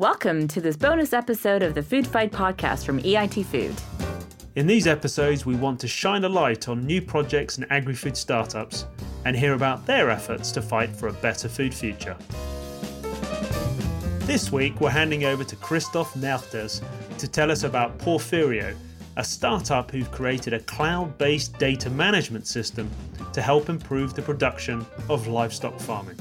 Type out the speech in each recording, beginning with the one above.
Welcome to this bonus episode of the Food Fight podcast from EIT Food. In these episodes, we want to shine a light on new projects and agri-food startups and hear about their efforts to fight for a better food future. This week, we're handing over to Christoph Mertes to tell us about Porphyrio, a startup who've created a cloud-based data management system to help improve the production of livestock farming.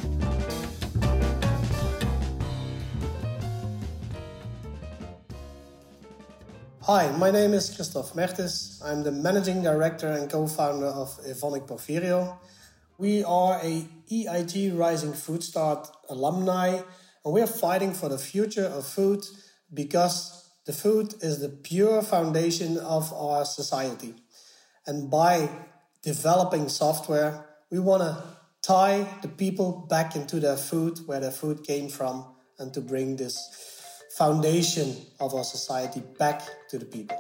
Hi, my name is Christoph Mertes. I'm the managing director and co-founder of Evonik Porphyrio. We are a EIT Rising Food Start alumni, and we are fighting for the future of food because the food is the pure foundation of our society. And by developing software, we want to tie the people back into their food, where their food came from, and to bring this foundation of our society back to the people.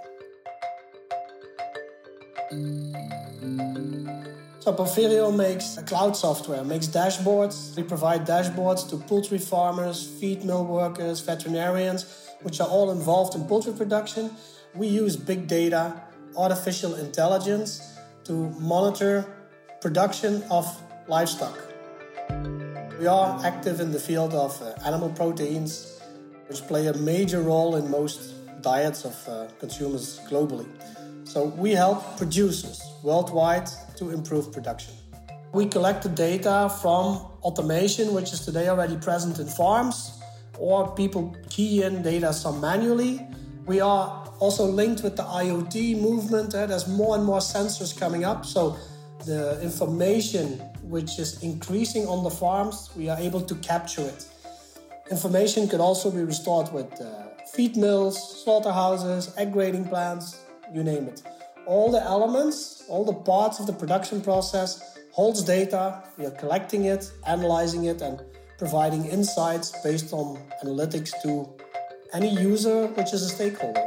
So Porphyrio makes cloud software, makes dashboards. We provide dashboards to poultry farmers, feed mill workers, veterinarians, which are all involved in poultry production. We use big data, artificial intelligence to monitor production of livestock. We are active in the field of animal proteins, which play a major role in most diets of consumers globally. So we help producers worldwide to improve production. We collect the data from automation, which is today already present in farms, or people key in data some manually. We are also linked with the IoT movement. There's more and more sensors coming up. So the information which is increasing on the farms, we are able to capture it. Information could also be restored with feed mills, slaughterhouses, egg grading plants, you name it. All the elements, all the parts of the production process holds data. We are collecting it, analyzing it, and providing insights based on analytics to any user which is a stakeholder.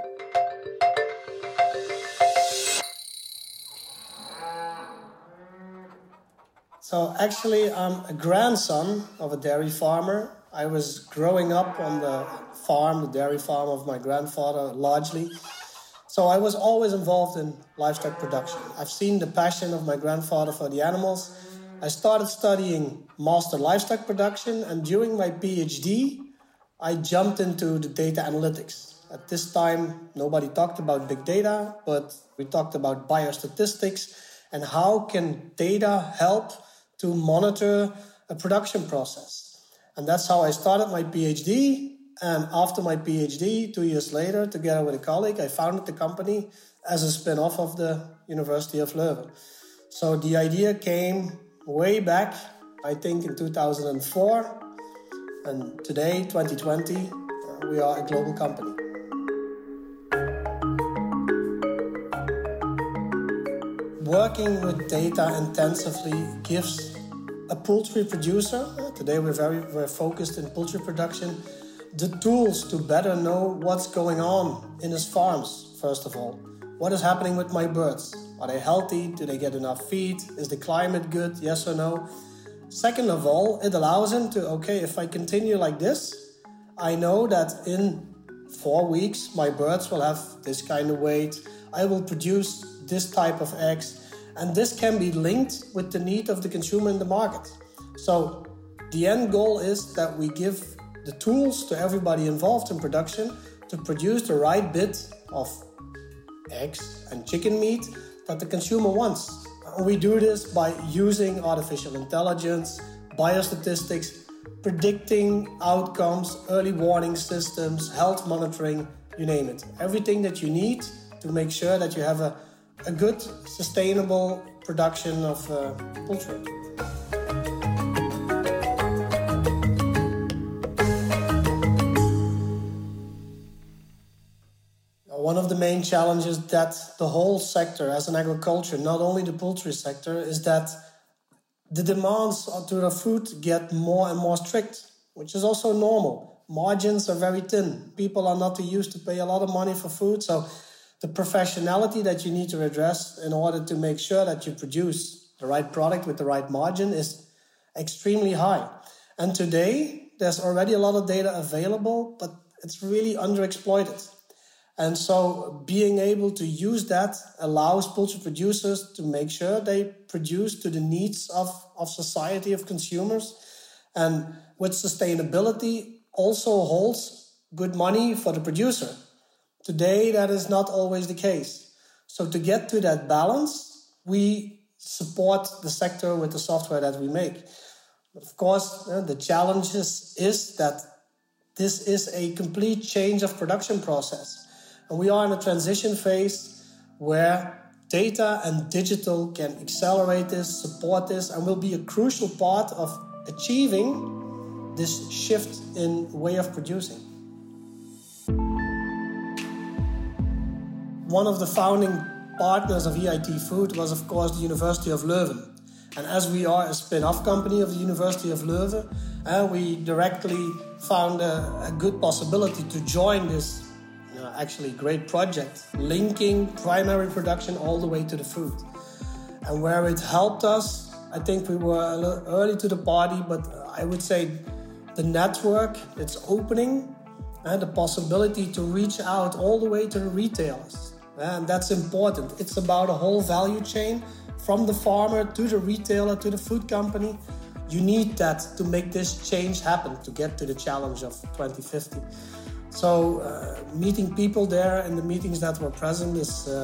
So actually, I'm a grandson of a dairy farmer. I was growing up on the farm, the dairy farm of my grandfather largely. So I was always involved in livestock production. I've seen the passion of my grandfather for the animals. I started studying master livestock production, and during my PhD, I jumped into the data analytics. At this time, nobody talked about big data, but we talked about biostatistics and how can data help to monitor a production process. And that's how I started my PhD. And after my PhD, 2 years later, together with a colleague, I founded the company as a spin-off of the University of Leuven. So the idea came way back, I think in 2004. And today, 2020, we are a global company. Working with data intensively gives a poultry producer, today we're focused in poultry production, the tools to better know what's going on in his farms, first of all. What is happening with my birds? Are they healthy? Do they get enough feed? Is the climate good? Yes or no? Second of all, it allows him to, if I continue like this, I know that in 4 weeks, my birds will have this kind of weight. I will produce this type of eggs. And this can be linked with the need of the consumer in the market. So the end goal is that we give the tools to everybody involved in production to produce the right bit of eggs and chicken meat that the consumer wants. And we do this by using artificial intelligence, biostatistics, predicting outcomes, early warning systems, health monitoring, you name it. Everything that you need to make sure that you have a good, sustainable production of poultry. One of the main challenges that the whole sector as an agriculture, not only the poultry sector, is that the demands to the food get more and more strict, which is also normal. Margins are very thin. People are not used to pay a lot of money for food. So the professionality that you need to address in order to make sure that you produce the right product with the right margin is extremely high. And today, there's already a lot of data available, but it's really underexploited. And so being able to use that allows poultry producers to make sure they produce to the needs of society, of consumers. And with sustainability also holds good money for the producer. Today, that is not always the case. So to get to that balance, we support the sector with the software that we make. Of course, the challenge is that this is a complete change of production process. And we are in a transition phase where data and digital can accelerate this, support this, and will be a crucial part of achieving this shift in way of producing. One of the founding partners of EIT Food was, of course, the University of Leuven. And as we are a spin-off company of the University of Leuven, we directly found a good possibility to join this actually great project, linking primary production all the way to the food. And where it helped us, I think we were a little early to the party, but I would say the network, it's opening, and the possibility to reach out all the way to the retailers. And that's important. It's about a whole value chain from the farmer to the retailer to the food company. You need that to make this change happen, to get to the challenge of 2050. So meeting people there and the meetings that were present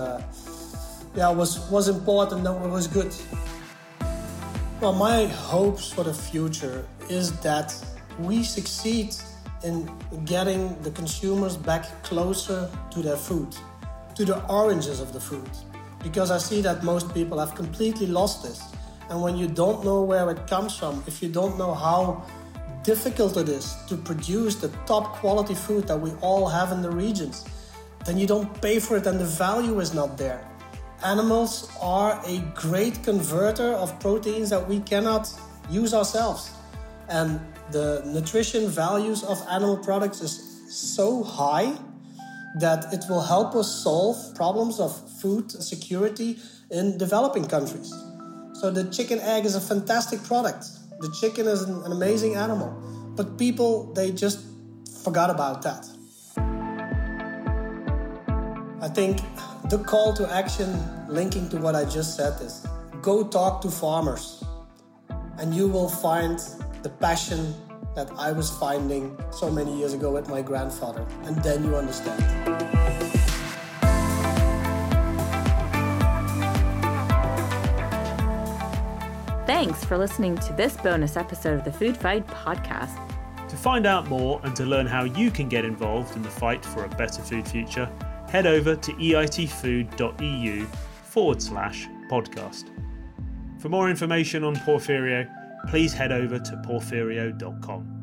was important. That was good. Well, my hopes for the future is that we succeed in getting the consumers back closer to their food, to the origins of the food. Because I see that most people have completely lost this. And when you don't know where it comes from, if you don't know how difficult it is to produce the top quality food that we all have in the regions, then you don't pay for it and the value is not there. Animals are a great converter of proteins that we cannot use ourselves. And the nutrition values of animal products is so high that it will help us solve problems of food security in developing countries. So the chicken egg is a fantastic product. The chicken is an amazing animal. But people, they just forgot about that. I think the call to action linking to what I just said is go talk to farmers and you will find the passion that I was finding so many years ago with my grandfather. And then you understand. Thanks for listening to this bonus episode of the Food Fight podcast. To find out more and to learn how you can get involved in the fight for a better food future, head over to eitfood.eu/podcast. For more information on Porphyrio, please head over to porphyrio.com.